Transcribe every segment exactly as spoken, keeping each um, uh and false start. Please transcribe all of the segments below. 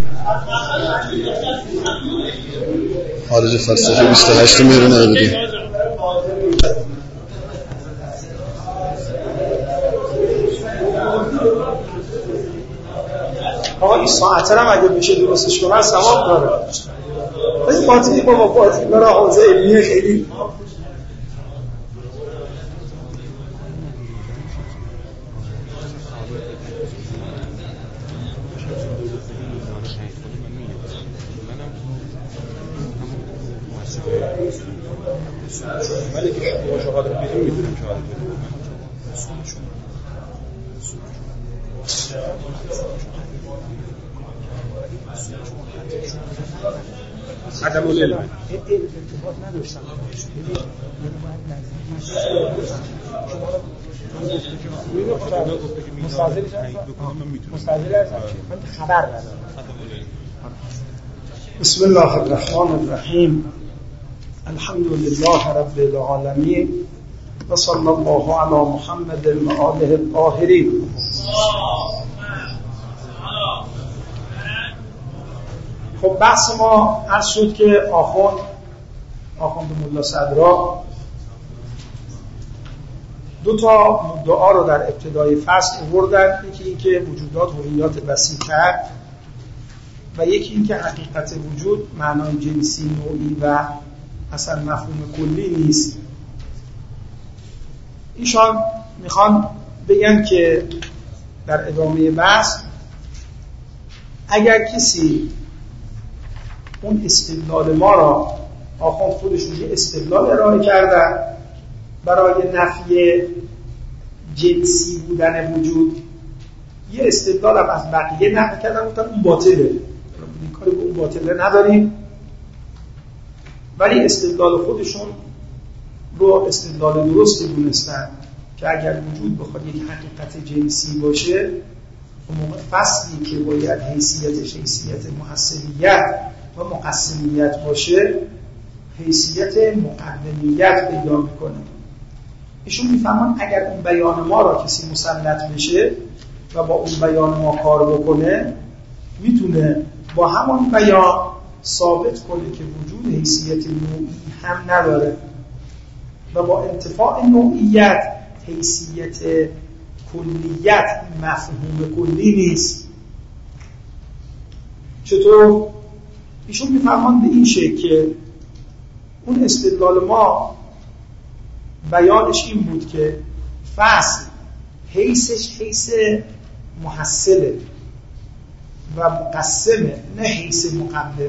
خارج فلسفه بیست و هشت مهر نوروزی. آقا این ساعته هم اگه بشه درستش کنن ثواب داره. این باطنی با باطنی برای حوزه علمیه خیلی ولی که شما شهادت بدون میدونم شهادت بدون عدم العلم ارتباط نداشتم مستعجل هستم من خبر ندارم. بسم الله الرحمن الرحیم الحمد لله رب العالمین و صلی الله علی محمد و آله الطاهرین. خب بحث ما عرض شد که آخوند آخوند ملا صدرا دو تا مدعا رو در ابتدای فصل آوردن، یکی این که وجودات هویت وسیع‌تر و یکی این که حقیقت وجود معنای جنسی نوعی و اصلا مفهوم کلی نیست. ایشان میخوان بگن که در ادامه بحث اگر کسی اون استدلال ما را آخوند خودشون یه استدلال ارائه کردن برای نفی جنسی بودن وجود، یه استدلال هم از بقیه نقل کردن گفتن اون باطله، این کاری به اون باطله نداریم، ولی استدلال خودشون رو استدلال درستی دونستن که اگر وجود بخواد یک حقیقت جنسی باشه اون موقع فصلی که باید حیثیتش حیثیت محصلیت و مقسمیت باشه حیثیت مقدمیت پیدا میکنه. ایشون میفهمن اگر اون بیان ما را کسی مسلط بشه و با اون بیان ما کار بکنه میتونه با همون بیان ثابت کنه که وجود حیثیت نوعی هم نداره و با انتفاع نوعیت حیثیت کلیت مفهوم کلی نیست. چطور؟ ایشون میفهمن به این شکل که اون استدلال ما بیانش این بود که فصل حیثش حیث محصله و مقسمه نه حیث مقدم.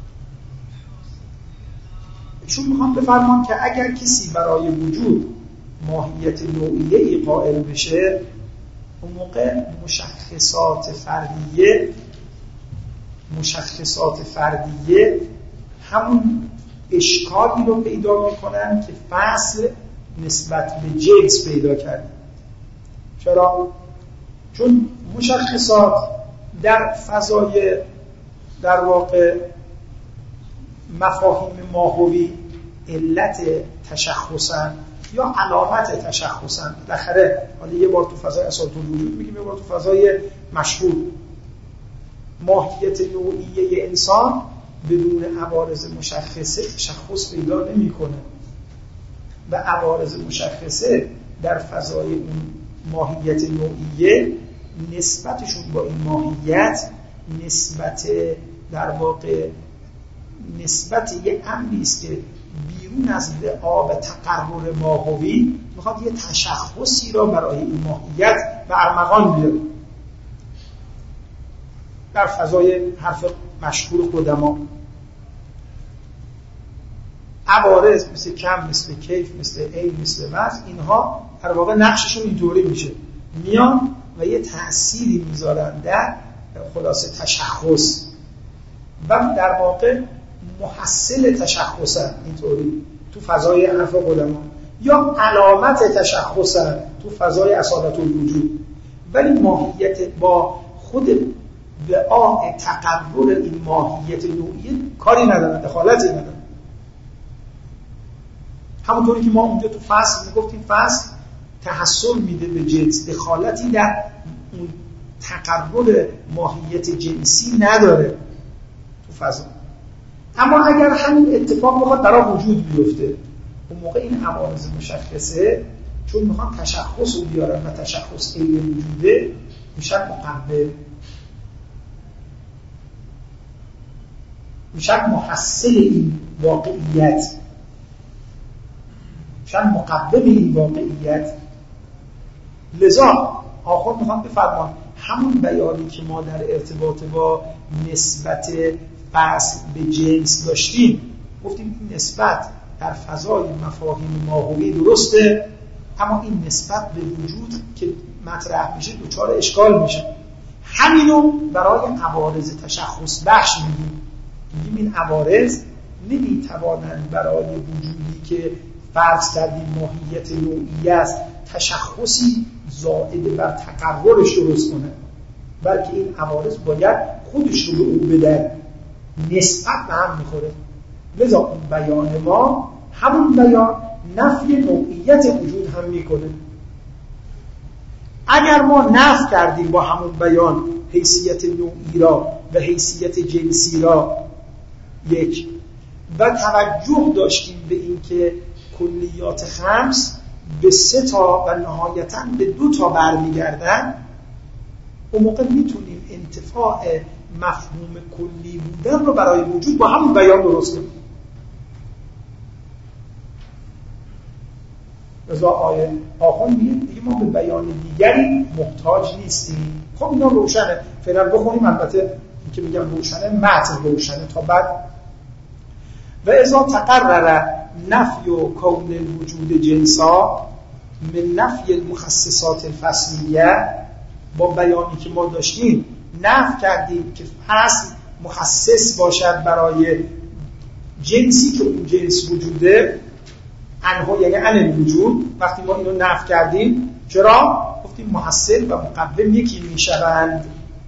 ایشون میخوام بفرمان که اگر کسی برای وجود ماهیت نوعیه‌ای قائل بشه اون موقع مشخصات فردیه مشخصات فردیه همون اشکالی رو پیدا میکنن که فصل نسبت به جنس پیدا کرده. چرا؟ چون مشخصات در فضای در واقع مفاهیم ماهوی علت تشخصن یا علامت تشخصن. بالاخره حالا یه بار تو فضای اساساً وجود میگیم، یه بار تو فضای مشهود. ماهیت نوعیه انسان بدون عوارض مشخصه تشخص پیدا نمیکنه و عوارض مشخصه در فضای اون ماهیت نوعیه نسبتشون با این ماهیت نسبت در واقع نسبت یک امری است که بیرون از آب تقرر ماهوی میخواد یه تشخصی را برای این ماهیت به ارمغان بیاره. در فضای حرف مشهور قدما عوارض مثل کم، مثل کیف، مثل عین، مثل وضع، اینها در واقع نقششون اینطوری میشه، میان و یه تأثیری میذارن در خلاصه تشخص و در واقع محصل تشخصن اینطوری تو فضای حرف قدما، یا علامت تشخصن تو فضای اصالت الوجود، ولی ماهیت با خود به آه تقرر این ماهیت نوعیه کاری ندارن، دخالتی ندارن. همونطوری که ما اونجا تو فصل میگفتیم فصل تحصل میده به جنس، دخالتی در اون تقرر ماهیت جنسی نداره تو فضا. اما اگر همین اتفاق بخواد برای وجود بیفته، اون موقع این عوارض مشخصه چون میخوان تشخص رو بیارن و تشخص عین وجوده، میشن مقبل، میشن محصل این واقعیت، میشن مقبل این واقعیت. لذا آخر میخوام بفرمان همون بیانی که ما در ارتباط با نسبت فصل به جنس داشتیم، گفتیم این نسبت در فضای مفاهیم ماهوی درسته، اما این نسبت به وجود که مطرح میشه دچار اشکال میشه. همینو برای عوارض تشخص بخش میگیم. میگیم این عوارض نمیتوانند برای وجودی که فرض کردیم ماهیت نوعی است تشخصی زائد بر تقررش درست کنه، بلکه این عوارض باید خودش رو به او بدن، نسبت به هم میخوره. لذا اون بیان ما همون بیان نفی نوعیت وجود هم میکنه. اگر ما نفی کردیم با همون بیان حیثیت نوعی را و حیثیت جنسی را یک، و توجه داشتیم به این که کلیات خمس به سه تا و نهایتاً به دو تا برمیگردن، اون موقع میتونیم انتفاع مفهوم کلی بودن رو برای وجود با همون بیان درست کنیم. رضا آیه آخر میگه ما به بیان دیگری محتاج نیستیم. خب اینا روشنه، فعلا بخونیم. البته این که میگم روشنه متن روشنه تا بعد. و اذا تقرر نفی و کون الوجود جنسا من نفی المخصصات الفصلیه، با بیانی که ما داشتیم نفی کردیم که فصل مخصص باشد برای جنسی که اون جنس وجوده، انها یعنی عن الوجود. وقتی ما اینو نفی کردیم، چرا؟ گفتیم محصل و مقوم یکی میشوند.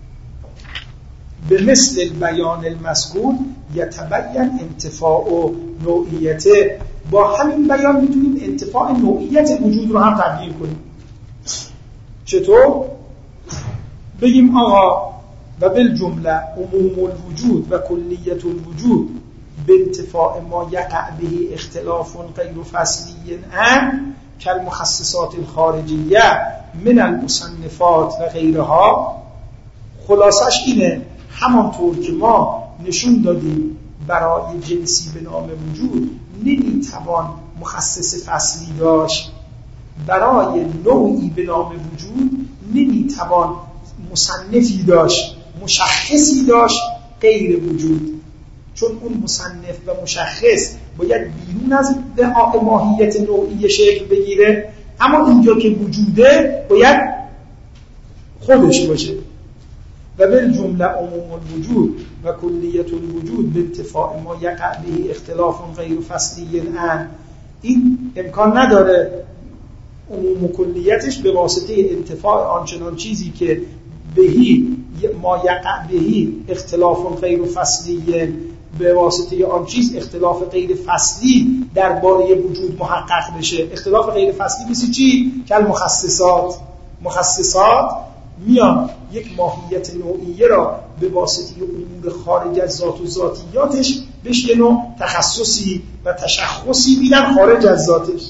به مثل البیان المذکور یتبین انتفاع و نوعیته، با همین بیان میتونیم انتفاع نوعیت وجود رو هم تبیین کنیم. چطور؟ بگیم آقا و بالجمله عموم الوجود و کلیت الوجود به انتفاع ما یقع به اختلاف غیر فصلی ان کالمخصصات الخارجیه من المصنفات و غیرها. خلاصش اینه، همانطور که ما نشون دادیم برای جنسی به نام وجود نمیتوان مخصص فصلی داشت، برای نوعی به نام وجود نمیتوان مصنفی داشت، مشخصی داشت غیر وجود، چون اون مصنف و مشخص باید بیرون از دهاء ماهیت نوعی شکل بگیره، اما اینجا که وجوده باید خودش باشه. و بالجمله عموم الوجود و کلیت الوجود به اتفاق ما یقع به اختلاف غیر فصلی ان، این امکان نداره عموم و کلیتش به واسطه انتفاع آنچنان چیزی که بهی ما یقع بهی اختلاف غیر فصلی، به واسطه آن چیز اختلاف غیر فصلی درباره وجود محقق بشه. اختلاف غیر فصلی مثل چی؟ کل مخصصات. مخصصات میان یک ماهیت نوعیه را به واسطه امور خارج از ذات و ذاتیاتش بهش یه نوع تخصصی و تشخصی میدن خارج از ذاتش،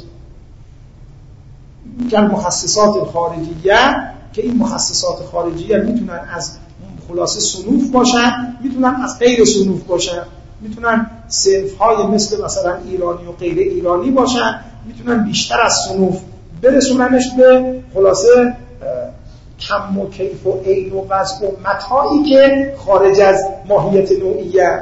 کل مخصصات خارجیه، که این مخصصات خارجیه میتونن از خلاصه صنوف باشن، میتونن از غیر صنوف باشن، میتونن صنف‌های مثل مثلا ایرانی و غیر ایرانی باشن، میتونن بیشتر از صنوف برسوننش به خلاصه کم و کیف و عین و وضع و متاعی که خارج از ماهیت نوعیه.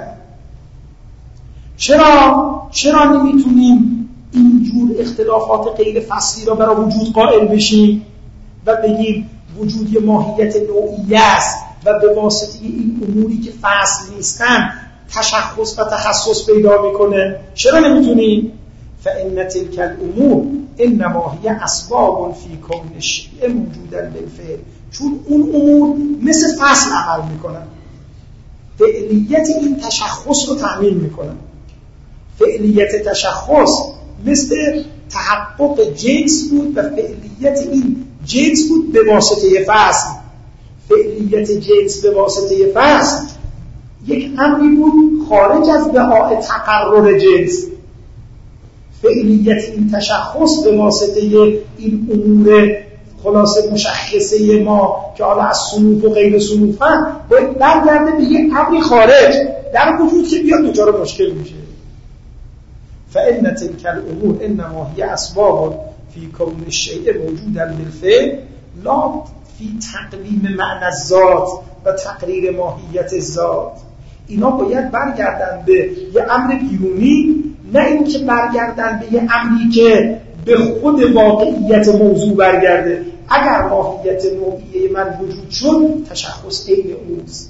چرا؟ چرا نمیتونیم اینجور اختلافات غیر فصلی را برای وجود قائل بشیم و بگیم وجود یه ماهیت نوعیه است و به واسطه این اموری که فصل نیستن تشخص و تخصص پیدا میکنه؟ چرا نمیتونیم؟ فإن تلك الامور انما هي اسباب فی کون الشیء موجودا بالفعل، چون اون امور مثل فصل عمل میکنن، فعلیت این تشخص رو تأمین میکنن. فعلیت تشخص مثل تحقق جنس بود و فعلیت این جنس بود به واسطه فصل. فعلیت فعلیت جنس به واسطه فصل یک امری بود خارج از بهاء تقرر جنس. فعلیت این تشخص به واسطه این امور خلاصه مشخصه ما که حالا از صنوف و غیر صنوف هم باید برگرده به یک امری خارج در وجود که بیاد دچار مشکل میشه. فإن تلك الأمور إنما هي أسباب في كون الشيء موجودا بالفعل لا في تقویم معنی الذات و تقریر ماهیت الذات. اینا باید برگردن به یه امر بیرونی، نه اینکه برگردن به یه امری که به خود واقعیت موضوع برگرده. اگر ماهیت نوعیه من وجود شد تشخص عین اوست.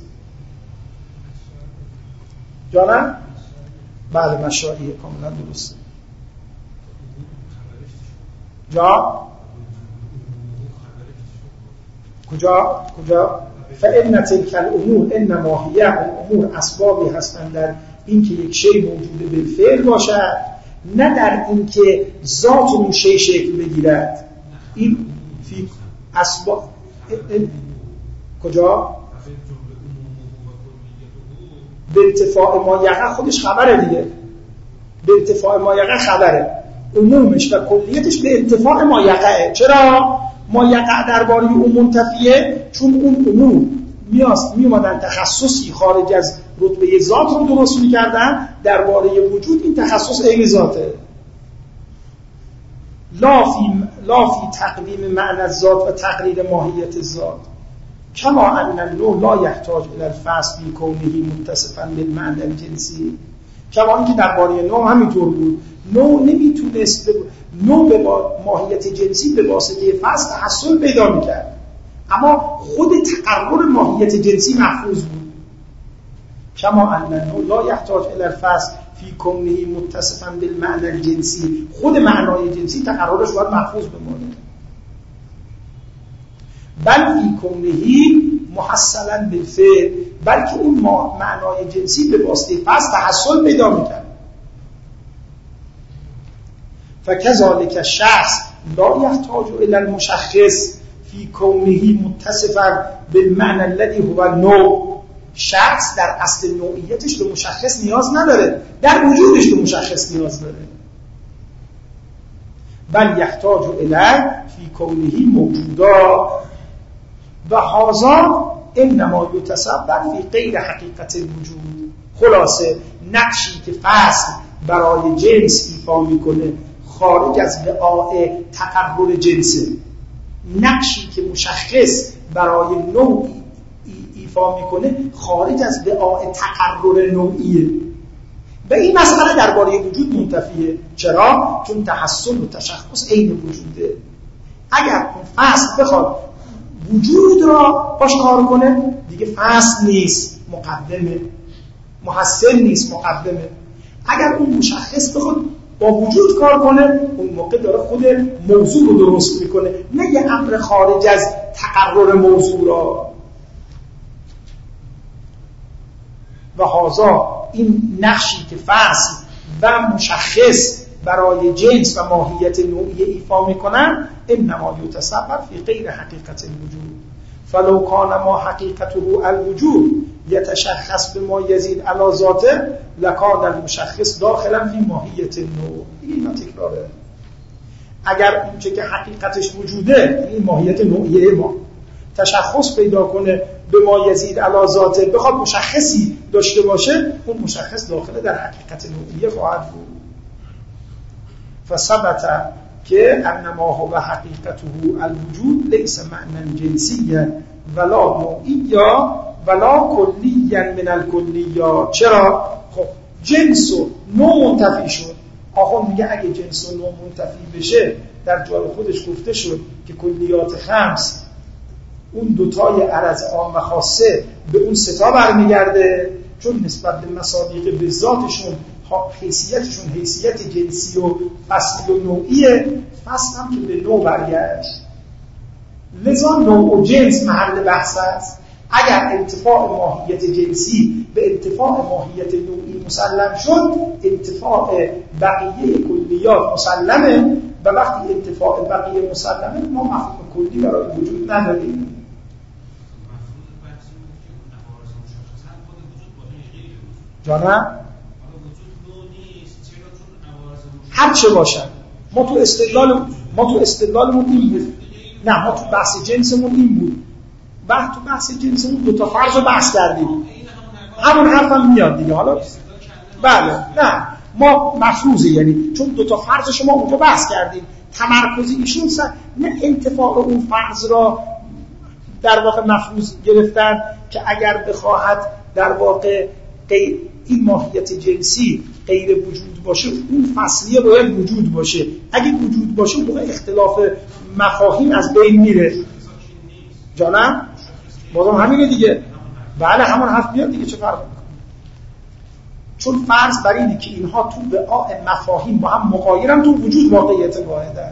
جانم؟ بله مشاهیه کاملا درسته. جا؟ کجا؟ کجا؟ فإن تلك الأمور إنما هي الأمور اسبابی هستند در اینکه یک شی موجود بالفعل باشد، نه در اینکه ذات اون شی شکل بگیرد. این فی اسباب کجا؟ به ارتفاع ما یقع خودش خبره دیگه. به ارتفاع ما یقع خبره، عمومش و کلیتش به ارتفاع ما یقعه. چرا؟ ما یقع درباره اون منتفیه چون اون عموم میاست میومدن تخصصی خارج از رتبه ذات رو درست میکردن درباره وجود. این تخصص عین ذاته. لا فی لا فی تقدیم معنی الذات و تقریر ماهیت الذات. کما ان النوع لا یحتاج الی الفصل فی کونه متصفا بالمعنی الجنسی. کما اینکه درباره نوع همینطور بود. نوع نمیتونست نوع به ماهیت جنسی به واسطه فصل تحصل پیدا میکرد، اما خود تقرر ماهیت جنسی محفوظ بود. کما ان النوع لا یحتاج الی الفصل فی کونه متصفا بالمعنی الجنسی. خود معنای جنسی تقررش باید محفوظ بمونه. بل فی کونه محصلا بالفعل، بلکه اون معنای جنسی به واسطه فصل تحصل پیدا میکرد. فکذالک الشخص لا یحتاج الی المشخص فی کونه متصفا بالمعنی الذی هو النوع. شخص در اصل نوعیتش به مشخص نیاز نداره، در وجودش به مشخص نیاز داره. بل یحتاج الی فی کونه موجودا و هذا انما یتصور فی غیر حقیقت الوجود. خلاصه نقشی که فصل برای جنس ایفا میکنه خارج از بهاء تقرر جنسه، نقشی که مشخص برای نوع ایفا میکنه خارج از بهاء تقرر نوعیه. به این مسئله درباره وجود منتفیه. چرا؟ چون تحصل و تشخص عین وجوده. اگر اون فصل بخواد وجود را باش کار کنه دیگه فصل نیست، مقدمه. محصل نیست، مقدمه. اگر اون مشخص بخواد با وجود کار کنه اون موقع داره خود موضوع رو درست میکنه، نه یه امر خارج از تقرر موضوع را. و هذا این نقشی که فصل و مشخص برای جنس و ماهیت نوعی ایفا میکنن انما یتصور فی غیر حقیقت الوجود. فلو کان ما حقیقته الوجود یتشخص به ما یزید علی ذاته لکان المشخص داخلا فی ماهیت النوع. این تکراره. اگر اونچه که حقیقتش وجوده، این ماهیت نوعیه ما، تشخص پیدا کنه به ما یزید علی ذاته، بخواد مشخصی داشته باشه، اون مشخص داخل در حقیقت نوعیه خواهد بود. فثبت که انما هو حقیقته الوجود لیس معنی جنسی ولا نوعی ولا کلی من الکلیات. چرا؟ خب جنس و نوع منتفی شد. آخون میگه اگه جنس و نوع منتفی بشه در جای خودش گفته شد که کلیات خمس اون دوتای عرض عام و خاصه به اون ستا برمیگرده، چون نسبت به مصادیق به ذاتشون حیثیتشون حیثیت جنسی و فصلی و نوعیه، فصل هم که به نوع برگشت. لذا نوع و جنس محل بحث است. اگر انتفاع ماهیت جنسی به انتفاع ماهیت نوعی مسلم شد، انتفاع بقیه کلیات مسلمه و وقتی انتفاع بقیه مسلمه ما مفهوم کلی برای وجود نداریم. جانم هر چه باشن ما تو استدلال ما تو استدلالمون این بود. نه ما تو بحث جنسمون این بود. بعد تو بحث جنسمون دو تا فرض رو بحث کردیم. همون حرفم میاد دیگه. حالا بله نه ما مفروضه، یعنی چون دو تا فرض شما اونجا بحث کردیم، تمرکزی ایشون سر نه انتفاع اون فرض را در واقع مفروض گرفتن که اگر بخواهد در واقع غیر این ماهیت جنسی غیر وجود باشه اون فصلیه باید وجود باشه. اگه وجود باشه اون اختلاف مفاهیم از بین میره. جانم بازم همینه دیگه. بله همون حرف میاد دیگه. چه فرق میکنه؟ چون فرض بر اینه که اینها تو وعاء مفاهیم با هم مغایرن، تو وجود واقعیت واحدن.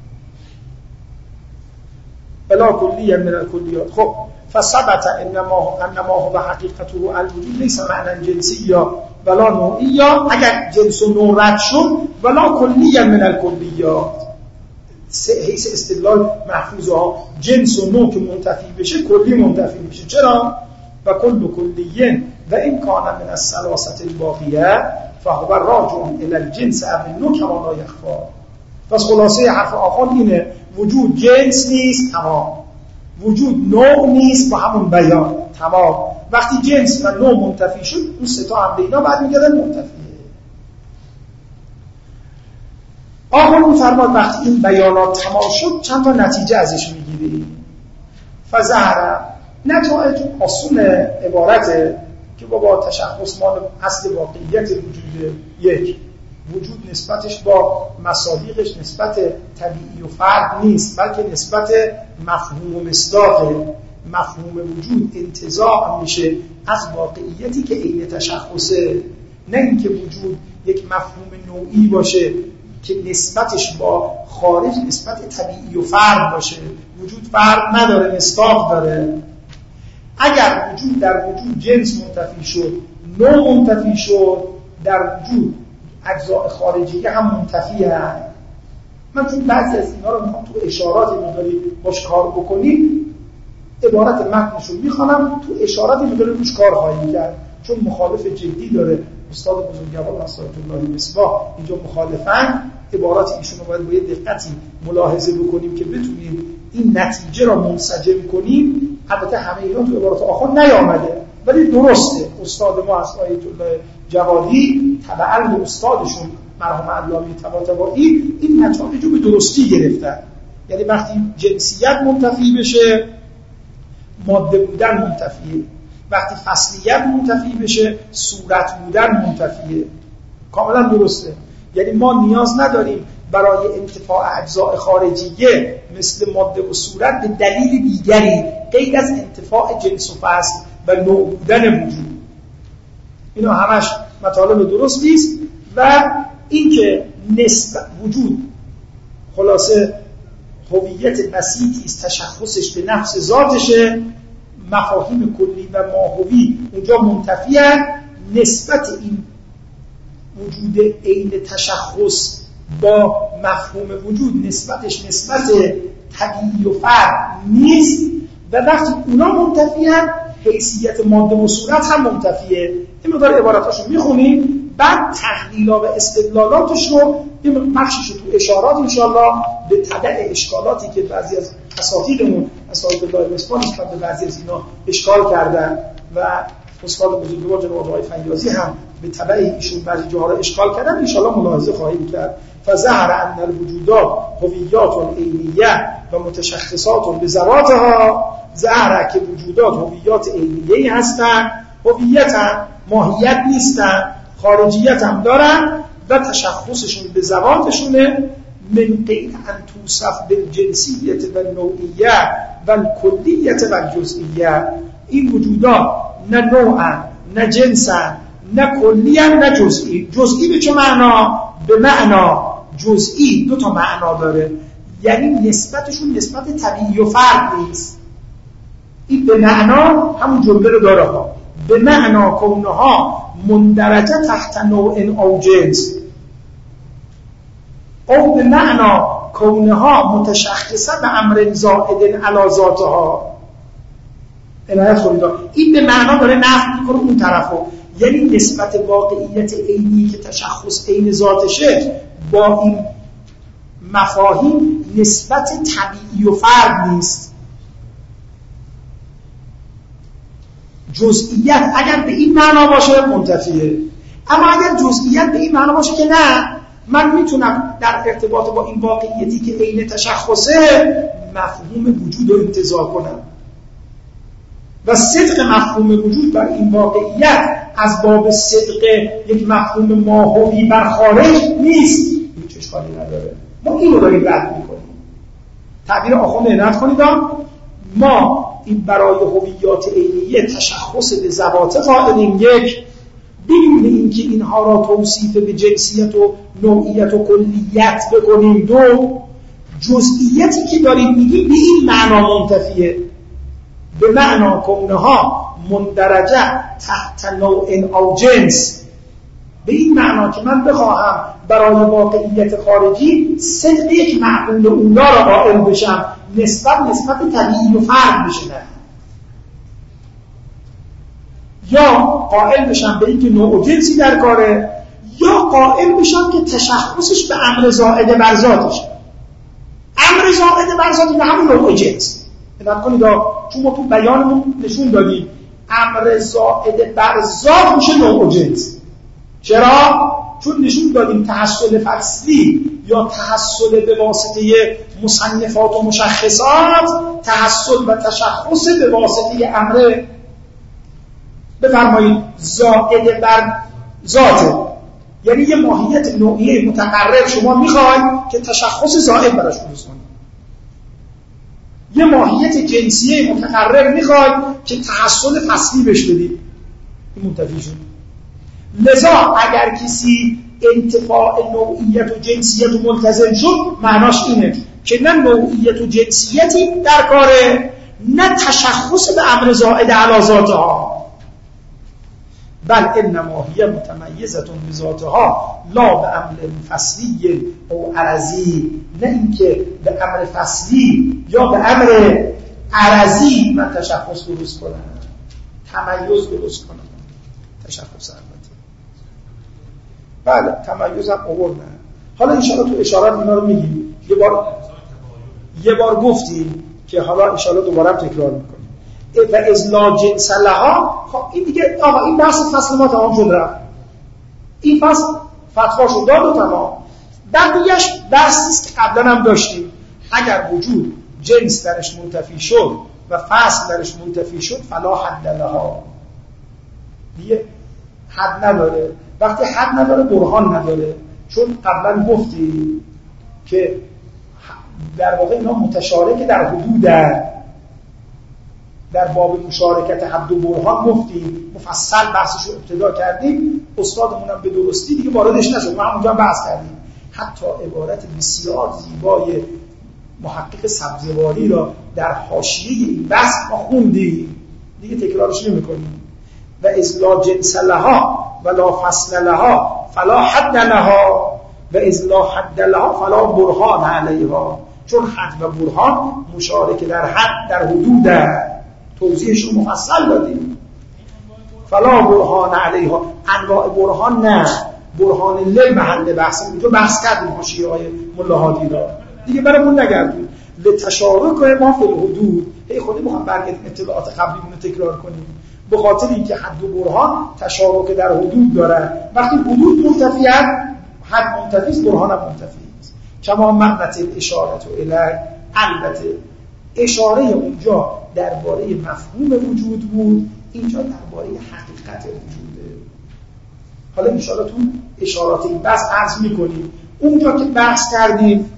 بلا کلیه من الکلیات. خب فثبت انما انما هو حقیقته الوجود لیس معنی جنسی یا ولا نوعی، یا اگر جنس و نوع رد شد ولا کلیه من الکلیات. حیث استدلال محفوظه ها جنس و نوع که منتفی بشه کلی منتفی میشه. چرا؟ و کل کلیه و این کان من الثلاثه الباقیه فهو راجع الی الجنس او النوع کما لا یخفا. پس خلاصه حرف آخر اینه وجود جنس نیست تمام، وجود نوع نیست با همون بیان تمام. وقتی جنس و نوع منتفی شد اون سه تا هم اینا بعد میگردن منتفیه. آخر میفرماد وقتی این بیانات تمام شد چند تا نتیجه ازش میگیریم. فظهر نتایج اصول عبارته که با تشخص مال اصل واقعیت وجود یک، وجود نسبتش با مصادیقش نسبت طبیعی و فرد نیست بلکه نسبت مفهوم و مصداقه. مفهوم وجود انتزاع میشه از واقعیتی که عین تشخصه، نه اینکه وجود یک مفهوم نوعی باشه که نسبتش با خارج نسبت طبیعی و فرد باشه. وجود فرد نداره، مصداق داره. اگر وجود در وجود جنس منتفی شد، نوع منتفی شد، در وجود اجزاء خارجی هم منتفی هست. من چون بعضی از اینا رو تو اشارات می‌داری باش کار بکنیم، عبارت متنش رو می‌خوانم، تو اشارات می‌داری روش کار خواهیم کرد، چون مخالف جدی داره. استاد بزرگوار نصرت الله مصباح اینجا مخالفن. عبارات ایشون رو باید با یه دقتی ملاحظه بکنیم که بتونیم این نتیجه را منسجم کنیم. البته همه اینا تو عبارات آخر نیامده ولی درسته. استاد ما از آیت الله جوادی تبعاً به استادشون مرحوم علامه طباطبایی این نتایج رو به درستی گرفتن. یعنی وقتی جنسیت منتفی بشه ماده بودن منتفیه، وقتی فصلیت منتفی بشه صورت بودن منتفیه. کاملا درسته. یعنی ما نیاز نداریم برای انتفاع اجزاء خارجیه مثل ماده و صورت به دلیل دیگری غیر از انتفاع جنس و فصل و نوع بودن وجود. اینا همش مطالب درستی است. و اینکه نسبت وجود خلاصه هویت بسیطی است، تشخصش به نفس ذاتشه، مفاهیم کلی و ماهوی اونجا منتفیه. نسبت این وجود عین تشخص با مفهوم وجود نسبتش نسبت طبیعی و فرد نیست و وقتی اونا منتفیه حیثیت ماده و صورت هم منتفیه. این مقدار عباراتاشو میخونیم بعد تحلیل‌ها و استدلالاتش رو یه بخشش رو تو اشارات انشالله به تبع اشکالاتی که بعضی از اساتیدمون اساتید الله مصباح نسبت به بعضی از اینا اشکال کردن و استاد بزرگوار جناب آقای فیاضی هم به تبع ایشون بعضی جاها رو اشکال کردن انشالله ملاحظه خواهیم کرد. فظهر ان الوجودات هویات عینیه و متشخصات به ذواتها. ظهر که وجودات هویات عینیه هستن، هویت ماهیت نیستن، خارجیت هم دارن و تشخصشون به ذواتشونه. من غیر ان توصف بالجنسیت و النوعیه و الکلیت و الجزئیه. این وجودات نه نوعن نه جنسن نه کلی‌ان نه جزئی. جزئی به چه معنا؟ به معنا جزئی دو تا معنا داره، یعنی نسبتشون نسبت طبیعی و فرد نیست. این به معنا همون جمله رو داره ها، به معنا کونها مندرجه تحت نوع او جنس، او به معنا کونها متشخصه به امر زائد علی ذاتها. عنایت کنید این به معنا داره نفی میکنه اون طرفو، یعنی نسبت واقعیت عینی که تشخص عین ذاتشه با این مفاهیم نسبت طبیعی و فرد نیست. جزئیت اگر به این معنا باشه منتفیه، اما اگر جزئیت به این معنا باشه که نه من میتونم در ارتباط با این واقعیتی که عین تشخصه مفهوم وجود رو انتزاع کنم و صدق مفهوم وجود بر این واقعیت از باب صدق یک مفهوم ماهوی بر خارج نیست، هیچ اشکالی نداره. ما این رو داریم رد میکنیم. تعبیر آخوند عنایت کنید، ما این برای هویات عینیه تشخص به ذوات قائلیم، یک بدون اینکه اینها را توصیف به جنسیت و نوعیت و کلیت بکنیم، دو جزئیتی که داریم میگیم به این معنا منتفیه، به معنا کونها مندرجه تحت نوع او جنس، به این معنا که من بخواهم برای واقعیت خارجی صدق یک معقول اولا را قائل بشم نسبت نسبت طبیعی و فرد بشه، نه یا قائل بشم به اینکه نوع و جنسی در کاره، یا قائل بشم که تشخصش به امر زائد بر ذاتش. امر زائد بر ذات به همون نوع و جنس عنایت کنید، چون ما تو بیانمون نشون دادیم امر زائد بر ذات میشه نوع و جنس. چرا؟ چون نشون دادیم تحصل فصلی یا تحصل به واسطه مصنفات و مشخصات، تحصل و تشخص به واسطه امر بفرمایید زائد بر ذاته، یعنی یه ماهیت نوعی متقرر شما میخواید که تشخص زائد براش درست کنید، یه ماهیت جنسیه متقرر میخواید که تحصل فصلی بهش بدید، این منتفی شد. لذا اگر کسی انتفاع نوعیت و جنسیت و ملتزم شد معناش اینه که نه نوعیت و جنسیتی در کاره، نه تشخص به امر زائد علی ذاتها، بل انما هی متمیزه بذاتها لا به امر فصلی او عرضی، نه اینکه به امر فصلی یا به امر عرضی من تشخص درست کنم، تمیز درست کنم. تشخص البته بله تمیز هم آوردن. حالا انشاءالله تو اشارات اینا رو میگیم، یه بار یه بار گفتیم که حالا انشاءالله دوباره هم تکرار میکنیم. و ازلا جنس لها، خب این دیگه آقا این بحث فصل ما تمام شد رفت، این فصل فتوا شد داد و تمام. بقیه‌اش بحثی است که قبلا هم داشتیم، اگر وجود جنس درش منتفی شد و فصل درش منتفی شد فلا حد لها، دیگه حد نداره. وقتی حد نداره برهان نداره، چون قبلا گفتیم که در واقع اینا متشارک در حدودن. در باب مشارکت حد و برهان گفتیم، مفصل بحثش رو ابتدا کردیم، استادمون هم به درستی دیگه واردش نشد، ما هم اونجا بحث کردیم. حتی عبارت بسیار زیبای محقق سبزواری را در حاشیه این بحث ما خوندیم، دیگه تکرارش نمی‌کنیم. و ازلا جنس لها ولا فصل لها فلا حد لها و ازلا حد لها فلا برهان علیها، چون حد و برهان مشارک در حد در حدود توضیحش رو مفصل دادیم. فلا برهان علیها، انواع برهان نه، برهان ل محل بحث اینجا بحث کردیم حاشیه های ملاحادی را دیگه برامون نگردیم. لتشارک ما فی الحدود، ای خودی میخوام برگردیم اطلاعات قبلیمون رو تکرار کنیم، به خاطر اینکه حد و برهان تشارک در حدود داره. وقتی حدود منتفیه حد منتفی است، برهان هم منتفی است. کما معنت الاشاره الی، البته اشاره اونجا درباره مفهوم وجود بود، اینجا درباره حقیقت وجوده. حالا ان شاءالله تو اشارات این بحث عرض می‌کنیم. اونجا که بحث کردیم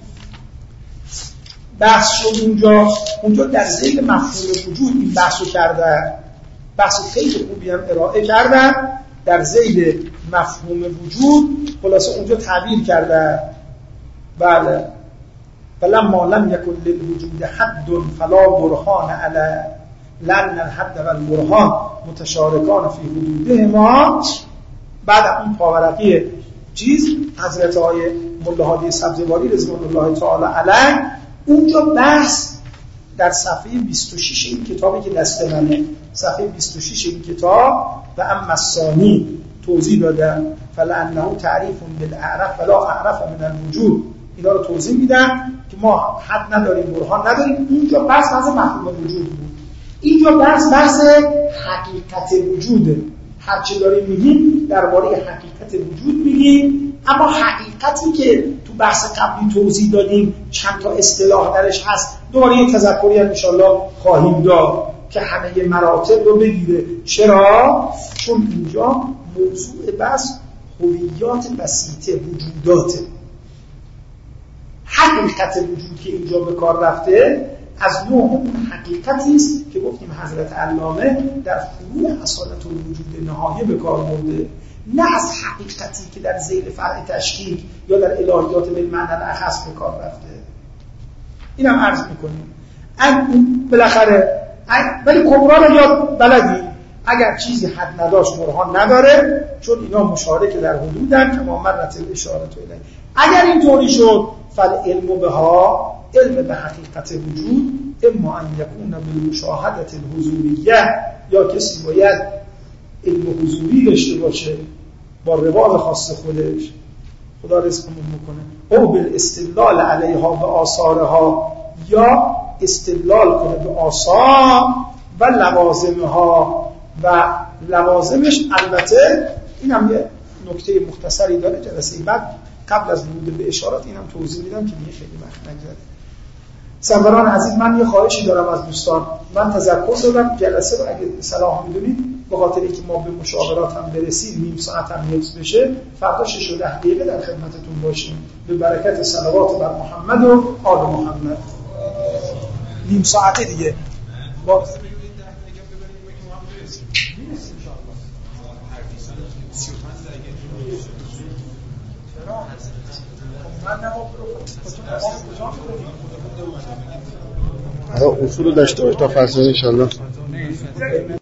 بحث شد اونجا اونجا در ذیل مفهوم وجود این بحثو کردن، بحث خیلی خوبی هم ارائه کردن در ذیل مفهوم وجود. خلاصه اونجا تعبیر کردن بله فلما لم يكن للوجود حد فلا برهان على، لأن الحد والبرهان متشارکان فی حدودهما. بعد اون پاورقی چیز حضرت های ملاحادی سبزواری رضوان الله تعالی علیه، اونجا بحث در صفحه بیست و شش این کتابی که دست منه صفحه بیست و شش این کتاب و اما الثانی توضیح دادن فلانه تعریف بالاعرف ولا اعرف من الوجود، اینا رو توضیح میدن که ما حد نداریم، برهان نداریم. اینجا بحث بحث مفهوم وجود بود، اینجا بحث بحث حقیقت وجوده. هر چه داریم میگیم درباره حقیقت وجود میگیم، اما حقیقتی که تو بحث قبلی توضیح دادیم چند تا اصطلاح درش هست، دوباره یه تذکری ان شاءالله خواهیم داد که همه مراتب رو بگیره. چرا؟ چون اینجا موضوع بحث هویات بسیطه وجوداته. حقیقت وجود که اینجا به کار رفته از نوع اون حقیقتی است که گفتیم حضرت علامه در فروع اصالت الوجود نهایه به کار برده، نه از حقیقتی که در ذیل فرع تشکیک یا در الهیات بالمعنی الاخص به کار رفته. اینم عرض میکنیم. بالاخره ولی کبرا رو یاد بلدی، اگر چیزی حد نداشت برهان نداره، چون اینا مشارک در حدودن که ما مرت الاشاره الیه. اگر اینطوری شد فالعلم بها، علم به حقیقت وجود، اما ان یکون بالمشاهده الحضوریه، یا کسی باید علم حضوری داشته باشه با روال خاص خودش، خدا رزقمون میکنه، او بالاستدلال علیها به آثارها، یا استدلال کنه به آثار و لوازمها و لوازمش. البته این هم یه نکته مختصری داره، جلسه بعد قبل از ورود به اشارات اینم توضیح میدم که دیگه خیلی وقت نگذره. سروران عزیز، من یه خواهشی دارم از دوستان، من تذکر دادم جلسه رو اگه صلاح میدونید به خاطر اینکه ما به مشاورات هم برسیم، نیم ساعت هم حفظ بشه، فردا شش و ده دقیقه در خدمتتون باشیم به برکت صلوات بر محمد و آل محمد. نیم ساعته دیگه با اصول داشته باش تا فردا ان شاء الله.